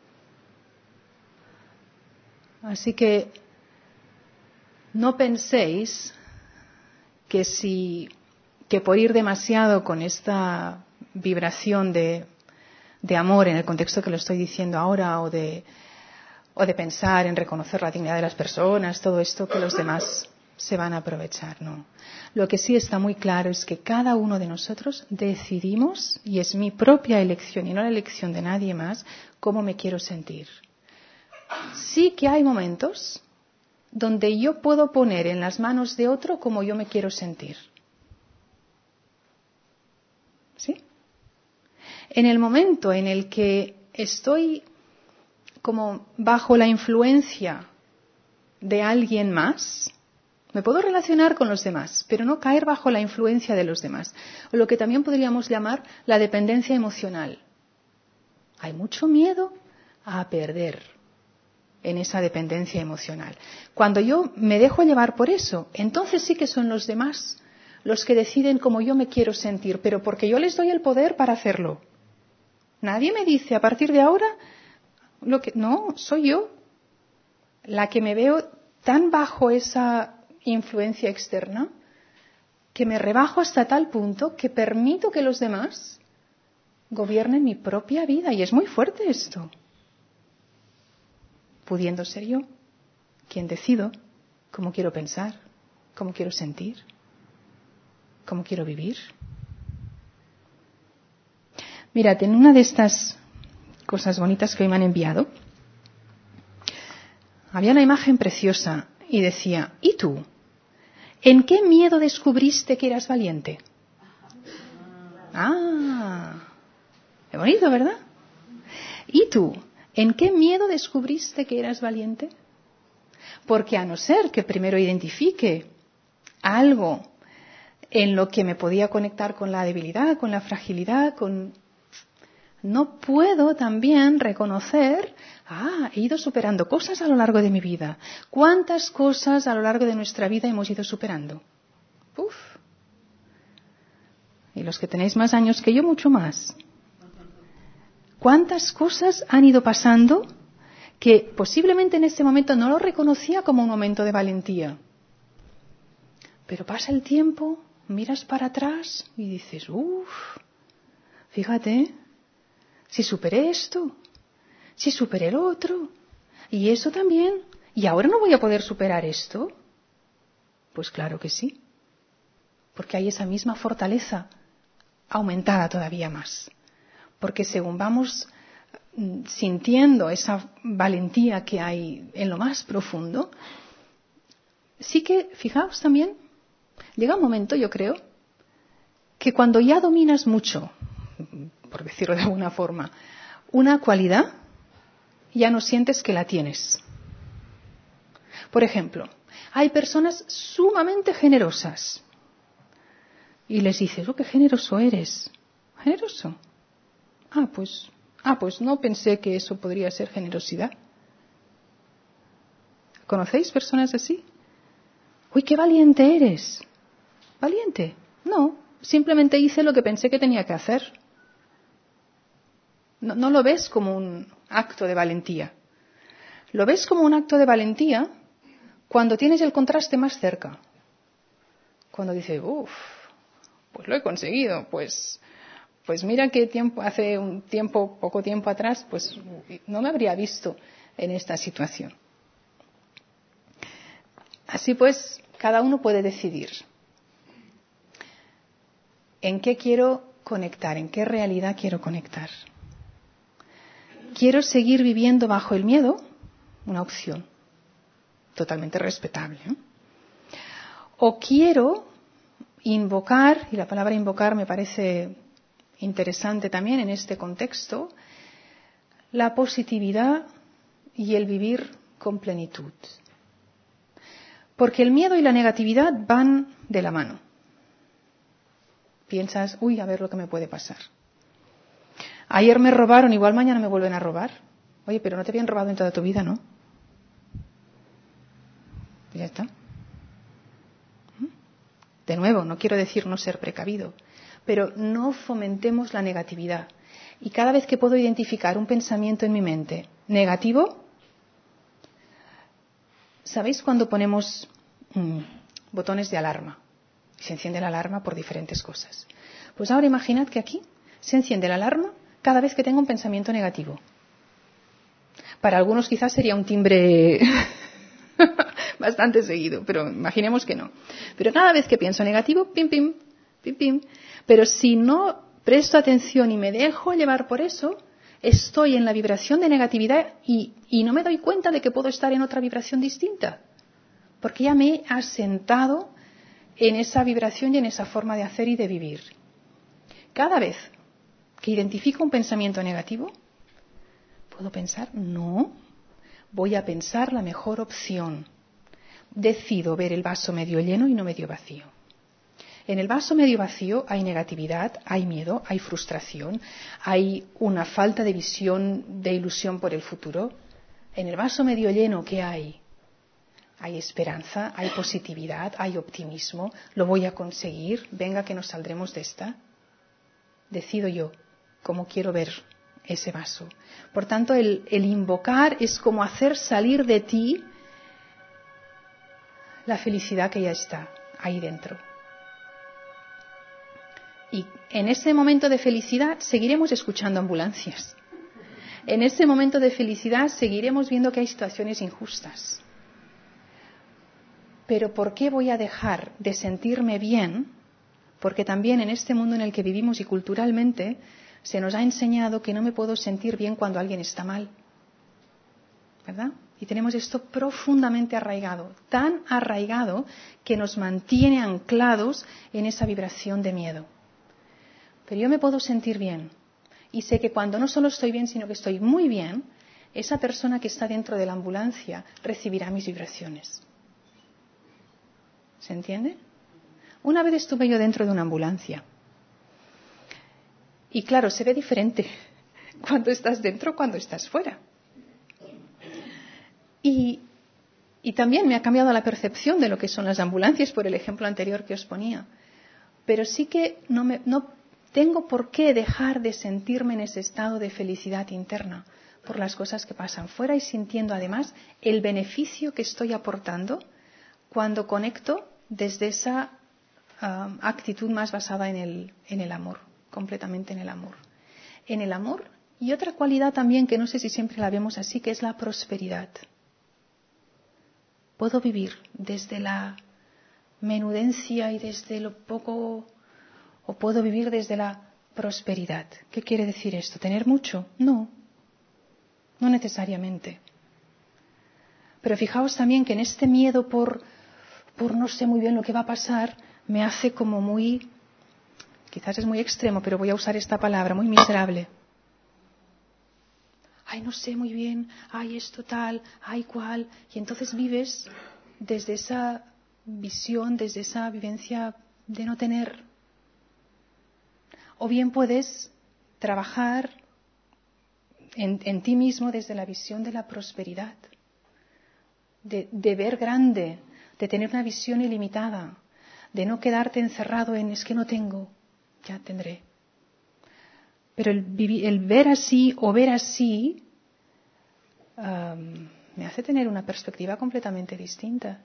Así que no penséis que si que por ir demasiado con esta vibración de, de amor en el contexto que lo estoy diciendo ahora o de, o de pensar en reconocer la dignidad de las personas, todo esto, que los demás se van a aprovechar, no. Lo que sí está muy claro es que cada uno de nosotros decidimos, y es mi propia elección y no la elección de nadie más, cómo me quiero sentir. Sí que hay momentos donde yo puedo poner en las manos de otro como yo me quiero sentir. ¿Sí? En el momento en el que estoy como bajo la influencia de alguien más, me puedo relacionar con los demás, pero no caer bajo la influencia de los demás. O lo que también podríamos llamar la dependencia emocional. Hay mucho miedo a perder en esa dependencia emocional. Cuando yo me dejo llevar por eso, entonces sí que son los demás los que deciden cómo yo me quiero sentir, pero porque yo les doy el poder para hacerlo. Nadie me dice a partir de ahora lo que no, soy yo la que me veo tan bajo esa influencia externa que me rebajo hasta tal punto que permito que los demás gobiernen mi propia vida. Y es muy fuerte esto. Pudiendo ser yo quien decido cómo quiero pensar, cómo quiero sentir, cómo quiero vivir. Mirad, en una de estas cosas bonitas que hoy me han enviado, había una imagen preciosa y decía, ¿y tú? ¿En qué miedo descubriste que eras valiente? Ah, qué bonito, ¿verdad? ¿Y tú? ¿En qué miedo descubriste que eras valiente? Porque a no ser que primero identifique algo en lo que me podía conectar con la debilidad, con la fragilidad, con... no puedo también reconocer, ah, he ido superando cosas a lo largo de mi vida. ¿Cuántas cosas a lo largo de nuestra vida hemos ido superando? Uf. Y los que tenéis más años que yo, mucho más. ¿Cuántas cosas han ido pasando que posiblemente en este momento no lo reconocía como un momento de valentía? Pero pasa el tiempo, miras para atrás y dices, uff, fíjate, si superé esto, si superé lo otro, y eso también, y ahora no voy a poder superar esto. Pues claro que sí, porque hay esa misma fortaleza aumentada todavía más. Porque según vamos sintiendo esa valentía que hay en lo más profundo, sí que, fijaos también, llega un momento, yo creo, que cuando ya dominas mucho, por decirlo de alguna forma, una cualidad, ya no sientes que la tienes. Por ejemplo, hay personas sumamente generosas y les dices, oh, qué generoso eres. ¿Generoso? Ah, pues, ah, pues no pensé que eso podría ser generosidad. ¿Conocéis personas así? Uy, qué valiente eres. ¿Valiente? No, simplemente hice lo que pensé que tenía que hacer. No, no lo ves como un acto de valentía. Lo ves como un acto de valentía cuando tienes el contraste más cerca. Cuando dices, uff, pues lo he conseguido, pues, pues mira que tiempo, hace un tiempo, poco tiempo atrás, pues no me habría visto en esta situación. Así pues, cada uno puede decidir en qué quiero conectar, en qué realidad quiero conectar. ¿Quiero seguir viviendo bajo el miedo? Una opción totalmente respetable, ¿eh? ¿O quiero invocar, y la palabra invocar me parece interesante también en este contexto, la positividad y el vivir con plenitud? Porque el miedo y la negatividad van de la mano. Piensas, uy, a ver lo que me puede pasar. Ayer me robaron, igual mañana me vuelven a robar. Oye, pero no te habían robado en toda tu vida, ¿no? Pues ya está. De nuevo, no quiero decir no ser precavido, pero no fomentemos la negatividad. Y cada vez que puedo identificar un pensamiento en mi mente negativo, ¿sabéis cuando ponemos mm, botones de alarma? Y se enciende la alarma por diferentes cosas. Pues ahora imaginad que aquí se enciende la alarma cada vez que tengo un pensamiento negativo. Para algunos quizás sería un timbre bastante seguido, pero imaginemos que no. Pero cada vez que pienso negativo, pim, pim, pim, pim. Pero si no presto atención y me dejo llevar por eso, estoy en la vibración de negatividad y, y no me doy cuenta de que puedo estar en otra vibración distinta. Porque ya me he asentado en esa vibración y en esa forma de hacer y de vivir. Cada vez que identifico un pensamiento negativo, puedo pensar, no, voy a pensar la mejor opción. Decido ver el vaso medio lleno y no medio vacío. En el vaso medio vacío hay negatividad, hay miedo, hay frustración, hay una falta de visión, de ilusión por el futuro. En el vaso medio lleno, ¿qué hay? Hay esperanza, hay positividad, hay optimismo, lo voy a conseguir, venga que nos saldremos de esta. Decido yo cómo quiero ver ese vaso. Por tanto, el, el invocar es como hacer salir de ti la felicidad que ya está ahí dentro. Y en ese momento de felicidad seguiremos escuchando ambulancias. En ese momento de felicidad seguiremos viendo que hay situaciones injustas. Pero ¿por qué voy a dejar de sentirme bien? Porque también en este mundo en el que vivimos y culturalmente se nos ha enseñado que no me puedo sentir bien cuando alguien está mal. ¿Verdad? Y tenemos esto profundamente arraigado, tan arraigado que nos mantiene anclados en esa vibración de miedo. Pero yo me puedo sentir bien y sé que cuando no solo estoy bien, sino que estoy muy bien, esa persona que está dentro de la ambulancia recibirá mis vibraciones. ¿Se entiende? Una vez estuve yo dentro de una ambulancia y claro, se ve diferente cuando estás dentro, cuando estás fuera. Y, y también me ha cambiado la percepción de lo que son las ambulancias por el ejemplo anterior que os ponía. Pero sí que no, me, no tengo por qué dejar de sentirme en ese estado de felicidad interna por las cosas que pasan fuera y sintiendo además el beneficio que estoy aportando cuando conecto desde esa uh, actitud más basada en el, en el amor, completamente en el amor. En el amor y otra cualidad también que no sé si siempre la vemos así, que es la prosperidad. Puedo vivir desde la menudencia y desde lo poco, o puedo vivir desde la prosperidad. ¿Qué quiere decir esto? ¿Tener mucho? No, no necesariamente. Pero fijaos también que en este miedo por, por no sé muy bien lo que va a pasar, me hace como muy, quizás es muy extremo, pero voy a usar esta palabra, muy miserable. Ay, no sé muy bien, ay, esto tal, ay, cual. Y entonces vives desde esa visión, desde esa vivencia de no tener. O bien puedes trabajar en, en ti mismo desde la visión de la prosperidad, de, de ver grande, de tener una visión ilimitada, de no quedarte encerrado en es que no tengo, ya tendré. Pero el, el ver así o ver así um, me hace tener una perspectiva completamente distinta.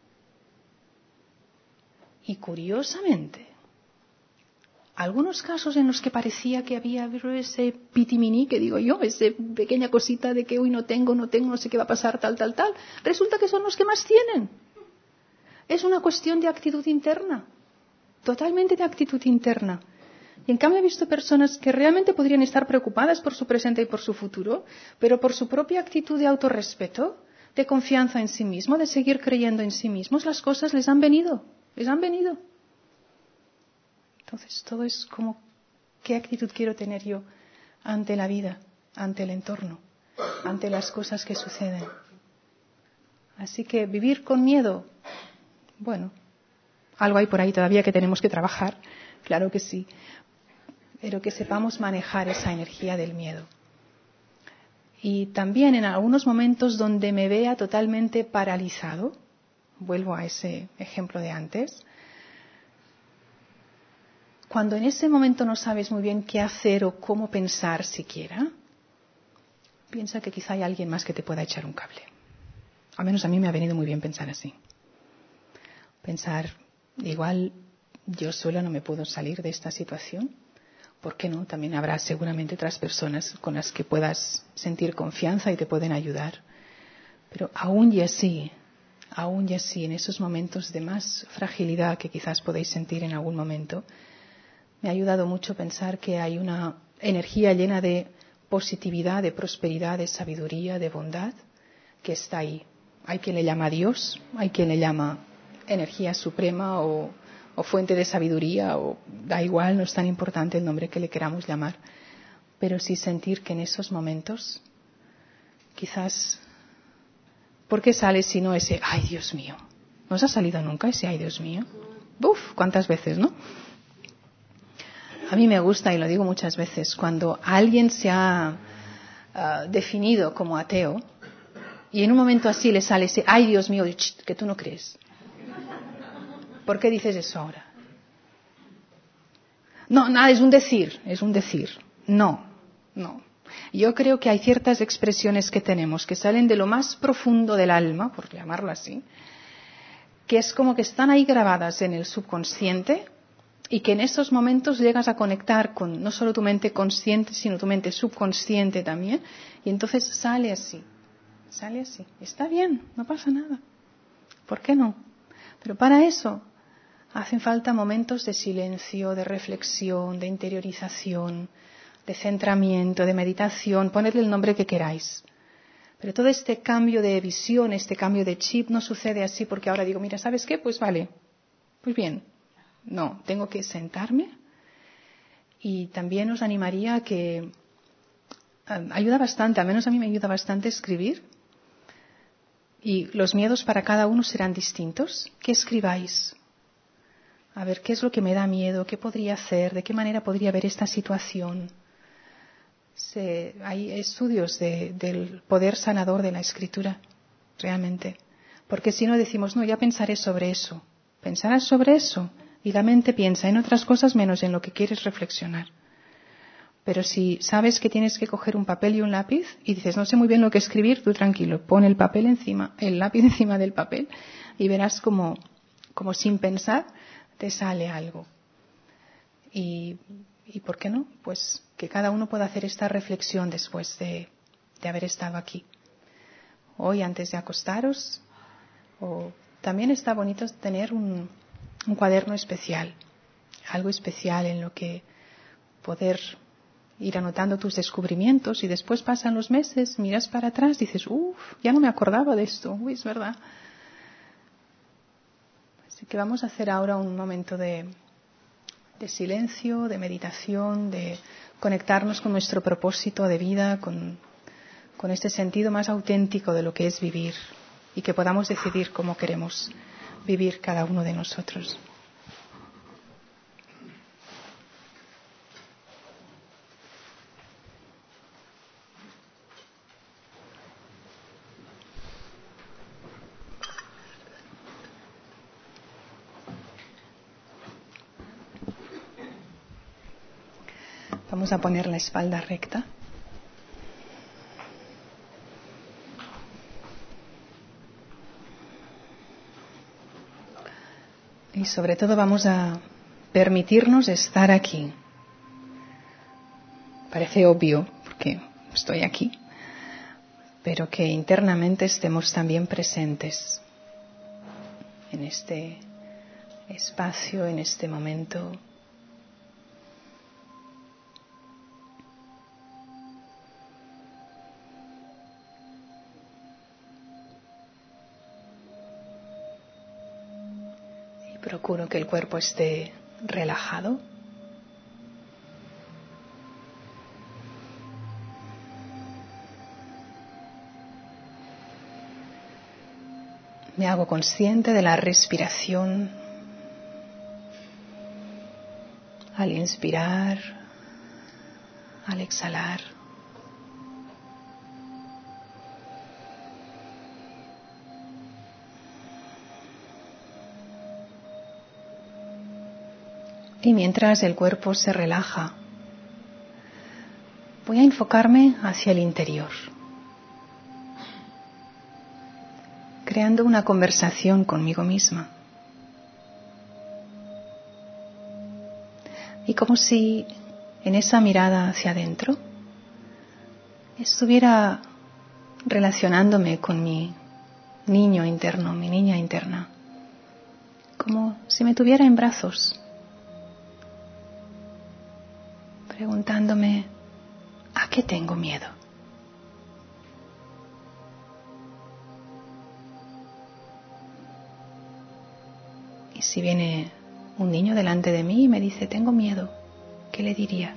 Y curiosamente, algunos casos en los que parecía que había ese pitiminí, que digo yo, esa pequeña cosita de que hoy no tengo, no tengo, no sé qué va a pasar, tal, tal, tal, resulta que son los que más tienen. Es una cuestión de actitud interna, totalmente de actitud interna. Y en cambio he visto personas que realmente podrían estar preocupadas por su presente y por su futuro, pero por su propia actitud de autorrespeto, de confianza en sí mismo, de seguir creyendo en sí mismos, las cosas les han venido, les han venido. Entonces todo es como, ¿qué actitud quiero tener yo ante la vida, ante el entorno, ante las cosas que suceden? Así que vivir con miedo, bueno, algo hay por ahí todavía que tenemos que trabajar, claro que sí, pero que sepamos manejar esa energía del miedo. Y también en algunos momentos donde me vea totalmente paralizado, vuelvo a ese ejemplo de antes, cuando en ese momento no sabes muy bien qué hacer o cómo pensar siquiera, piensa que quizá hay alguien más que te pueda echar un cable. Al menos a mí me ha venido muy bien pensar así. Pensar, igual yo sola no me puedo salir de esta situación. ¿Por qué no? También habrá seguramente otras personas con las que puedas sentir confianza y te pueden ayudar. Pero aún y así, aún y así, en esos momentos de más fragilidad que quizás podéis sentir en algún momento, me ha ayudado mucho pensar que hay una energía llena de positividad, de prosperidad, de sabiduría, de bondad, que está ahí. Hay quien le llama Dios, hay quien le llama energía suprema o, o fuente de sabiduría, o da igual, no es tan importante el nombre que le queramos llamar. Pero sí sentir que en esos momentos, quizás, ¿por qué sale si no ese ay Dios mío? ¿No os ha salido nunca ese ay Dios mío? Uf, ¿cuántas veces, no? A mí me gusta, y lo digo muchas veces, cuando alguien se ha uh, definido como ateo y en un momento así le sale ese ay Dios mío, que tú no crees. ¿Por qué dices eso ahora? No, nada, es un decir, es un decir. No, no. Yo creo que hay ciertas expresiones que tenemos que salen de lo más profundo del alma, por llamarlo así, que es como que están ahí grabadas en el subconsciente y que en esos momentos llegas a conectar con no solo tu mente consciente, sino tu mente subconsciente también, y entonces sale así, sale así. Está bien, no pasa nada. ¿Por qué no? Pero para eso hacen falta momentos de silencio, de reflexión, de interiorización, de centramiento, de meditación, ponedle el nombre que queráis. Pero todo este cambio de visión, este cambio de chip no sucede así porque ahora digo, mira, ¿sabes qué? Pues vale, pues bien. No, tengo que sentarme y también os animaría a que ayuda bastante, al menos a mí me ayuda bastante escribir. Y los miedos para cada uno serán distintos. ¿Qué escribáis? A ver, ¿qué es lo que me da miedo? ¿Qué podría hacer? ¿De qué manera podría ver esta situación? Se, hay estudios de, del poder sanador de la escritura, realmente. Porque si no decimos, no, ya pensaré sobre eso. Pensarás sobre eso y la mente piensa en otras cosas menos en lo que quieres reflexionar. Pero si sabes que tienes que coger un papel y un lápiz y dices, no sé muy bien lo que escribir, tú tranquilo, pon el papel encima, el lápiz encima del papel y verás como, como sin pensar te sale algo. Y, y ¿por qué no? Pues que cada uno pueda hacer esta reflexión después de, de haber estado aquí. Hoy antes de acostaros, o también está bonito tener un, un cuaderno especial, algo especial en lo que poder ir anotando tus descubrimientos y después pasan los meses, miras para atrás, dices, uff, ya no me acordaba de esto, uy, es verdad. Así que vamos a hacer ahora un momento de, de silencio, de meditación, de conectarnos con nuestro propósito de vida, con, con este sentido más auténtico de lo que es vivir y que podamos decidir cómo queremos vivir cada uno de nosotros. Vamos a poner la espalda recta. Y sobre todo vamos a permitirnos estar aquí. Parece obvio porque estoy aquí, pero que internamente estemos también presentes en este espacio, en este momento. Procuro que el cuerpo esté relajado. Me hago consciente de la respiración al inspirar, al exhalar. Y mientras el cuerpo se relaja, voy a enfocarme hacia el interior, creando una conversación conmigo misma. Y como si en esa mirada hacia adentro estuviera relacionándome con mi niño interno, mi niña interna, como si me tuviera en brazos, preguntándome, ¿a qué tengo miedo? Y si viene un niño delante de mí y me dice, tengo miedo, ¿qué le diría?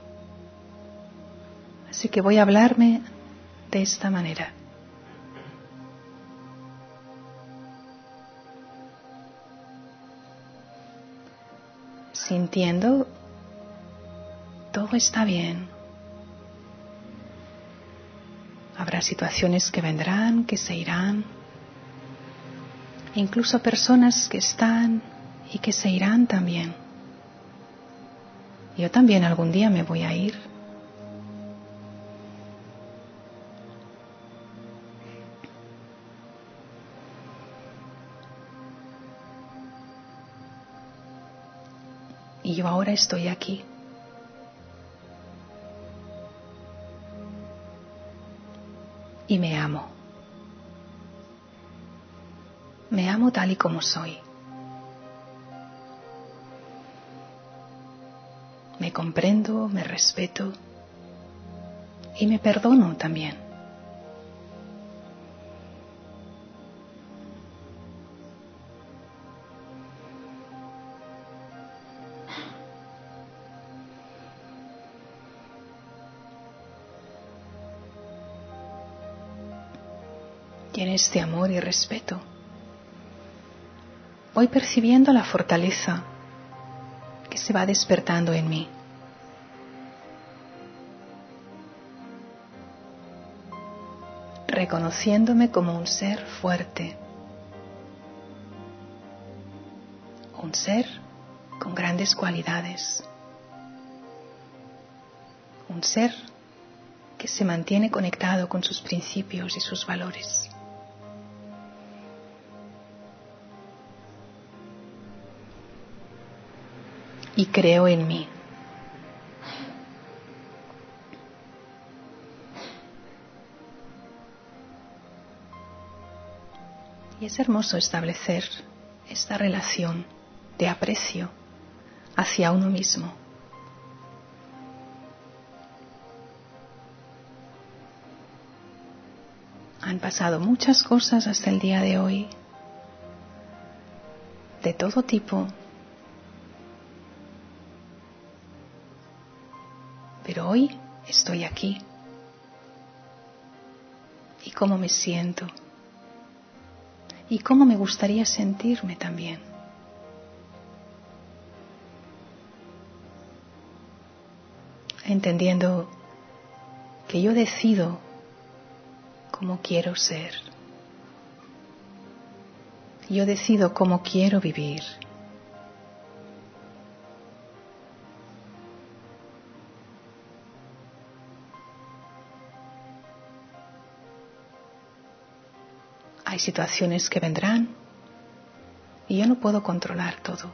Así que voy a hablarme de esta manera. Sintiendo, todo está bien. Habrá situaciones que vendrán, que se irán, incluso personas que están y que se irán también. Yo también algún día me voy a ir. Y yo ahora estoy aquí. Y me amo. Me amo tal y como soy. Me comprendo, me respeto y me perdono también. Y en este amor y respeto voy percibiendo la fortaleza que se va despertando en mí. Reconociéndome como un ser fuerte, un ser con grandes cualidades, un ser que se mantiene conectado con sus principios y sus valores. Y creo en mí. Y es hermoso establecer esta relación de aprecio hacia uno mismo. Han pasado muchas cosas hasta el día de hoy, de todo tipo, pero hoy estoy aquí. ¿Y cómo me siento? ¿Y cómo me gustaría sentirme también? Entendiendo que yo decido cómo quiero ser. Yo decido cómo quiero vivir. Hay situaciones que vendrán y yo no puedo controlar todo.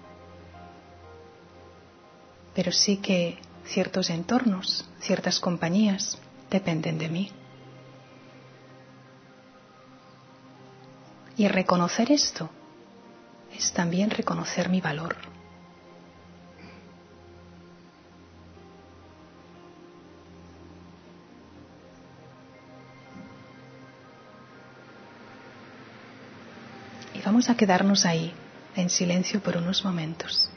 Pero sí que ciertos entornos, ciertas compañías dependen de mí. Y reconocer esto es también reconocer mi valor. Y vamos a quedarnos ahí, en silencio por unos momentos.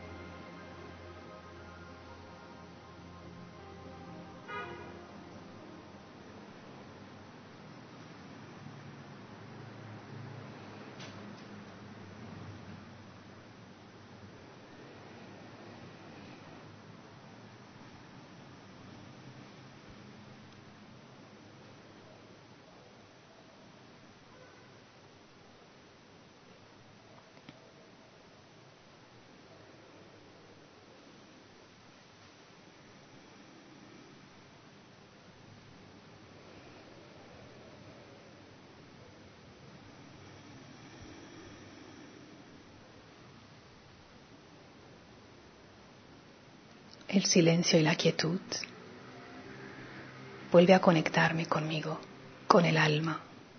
El silencio y la quietud vuelve a conectarme conmigo, con el alma,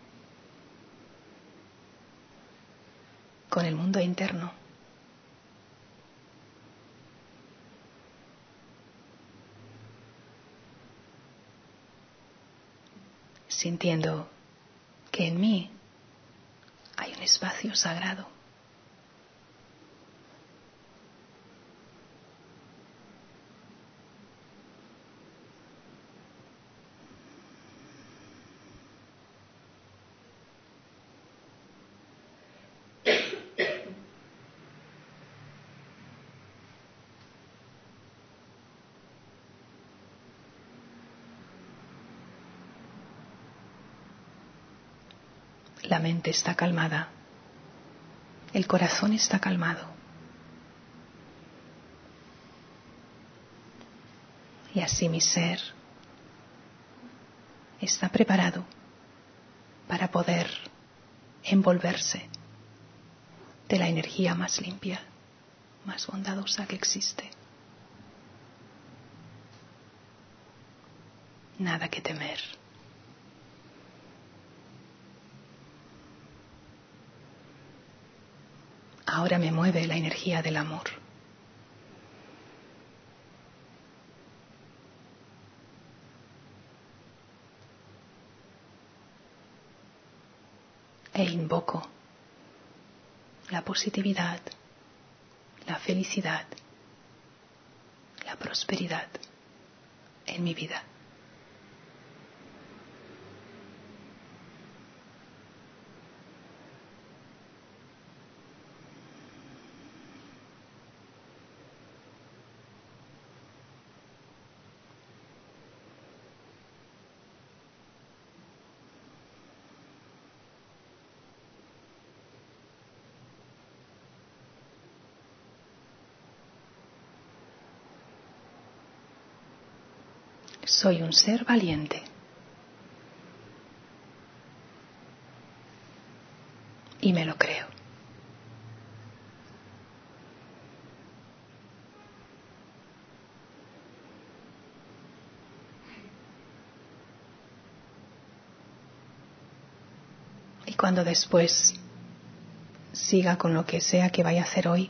con el mundo interno. Sintiendo que en mí hay un espacio sagrado. La mente está calmada, el corazón está calmado. Y así mi ser está preparado para poder envolverse de la energía más limpia, más bondadosa que existe. Nada que temer. Ahora me mueve la energía del amor. E invoco la positividad, la felicidad, la prosperidad en mi vida. Soy un ser valiente. Y me lo creo. Y cuando después siga con lo que sea que vaya a hacer hoy,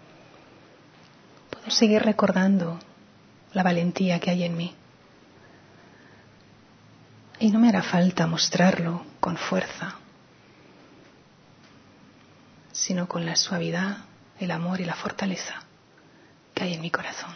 puedo seguir recordando la valentía que hay en mí. Y no me hará falta mostrarlo con fuerza, sino con la suavidad, el amor y la fortaleza que hay en mi corazón.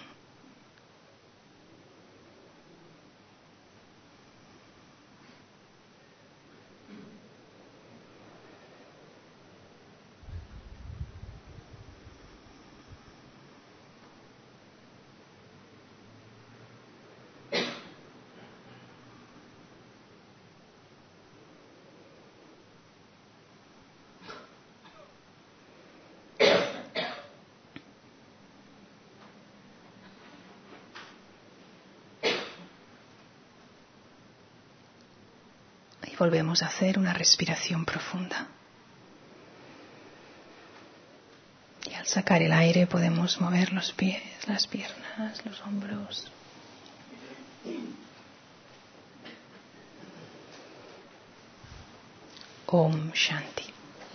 Y volvemos a hacer una respiración profunda. Y al sacar el aire podemos mover los pies, las piernas, los hombros. Om Shanti.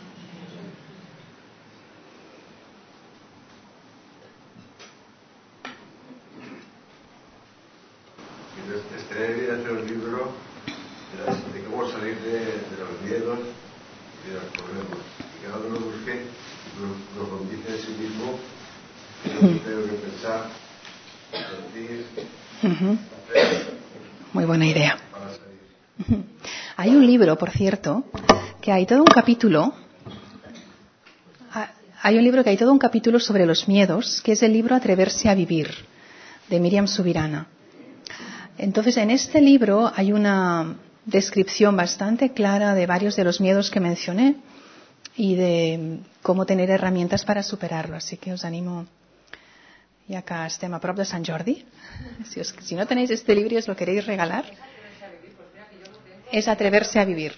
Estaré hacer un libro de, las, de cómo salir de, de los miedos y de los problemas. Y que cuando lo busque, lo, lo condice en sí mismo, que no tengo que pensar, sentir, Uh-huh. hacer. Muy buena idea. Para salir. Uh-huh. Hay un libro, por cierto, que hay todo un capítulo. Hay un libro que hay todo un capítulo sobre los miedos, que es el libro Atreverse a vivir, de Miriam Subirana. Entonces, en este libro hay una descripción bastante clara de varios de los miedos que mencioné y de cómo tener herramientas para superarlo. Así que os animo, ja que estem a prop de Sant Jordi, si, os, si no tenéis este libro y os lo queréis regalar, es Atreverse a vivir.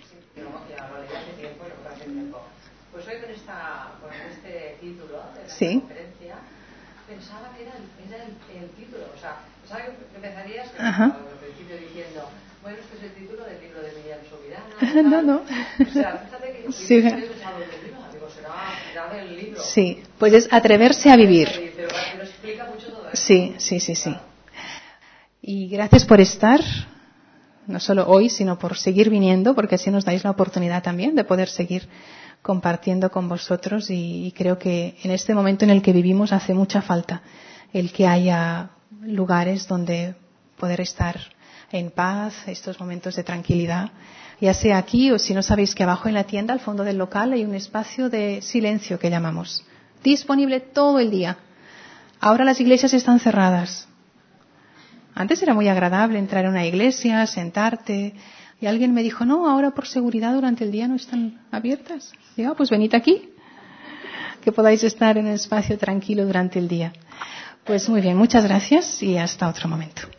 Pues hoy con, esta, con este título de la Sí. conferencia pensaba que era el, era el, el título, o sea, pensaba que, que empezarías Ajá. al principio diciendo, bueno, este es el título del libro de Miriam Subirana. No, no. O sea, fíjate que yo Sí. he pensado del libro, digo, será, será del libro. Sí, pues es Atreverse a vivir. Pero, pero explica mucho todo eso. Sí, sí, sí, sí. Y gracias por estar, no solo hoy, sino por seguir viniendo, porque así nos dais la oportunidad también de poder seguir compartiendo con vosotros y, y creo que en este momento en el que vivimos hace mucha falta el que haya lugares donde poder estar en paz, estos momentos de tranquilidad, ya sea aquí o si no sabéis que abajo en la tienda, al fondo del local, hay un espacio de silencio que llamamos, disponible todo el día. Ahora las iglesias están cerradas. Antes era muy agradable entrar a una iglesia, sentarte, y alguien me dijo, no, ahora por seguridad durante el día no están abiertas. Digo, ah, pues venid aquí, que podáis estar en un espacio tranquilo durante el día. Pues muy bien, muchas gracias y hasta otro momento.